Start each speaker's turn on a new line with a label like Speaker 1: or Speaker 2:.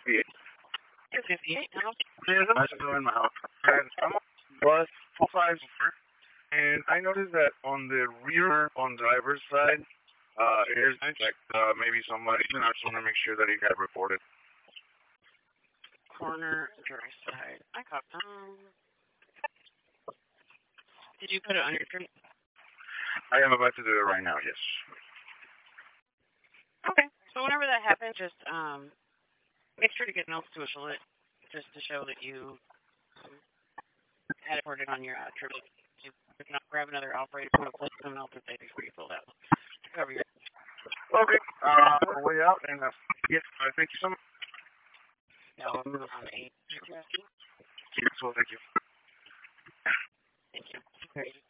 Speaker 1: 58 now.
Speaker 2: There's a bicycle in my house. And I'm on the bus, full size over, and I noticed that on the rear, on driver's side, there's like maybe somebody, I just want to make sure that it got reported.
Speaker 1: Corner, dry side. I got Did you put it on your tree?
Speaker 2: I am about to do it right now, yes.
Speaker 1: Okay. So whenever that happens, just make sure to get notes to whistle it, just to show that you had it recorded on your trip. If not, grab another operator, put a place someone else and say before you fill that to cover your.
Speaker 2: Okay. Way out, and yes, thank you so much.
Speaker 1: Now we'll move on to 8.
Speaker 2: Yes, well, thank you.
Speaker 1: Thank you.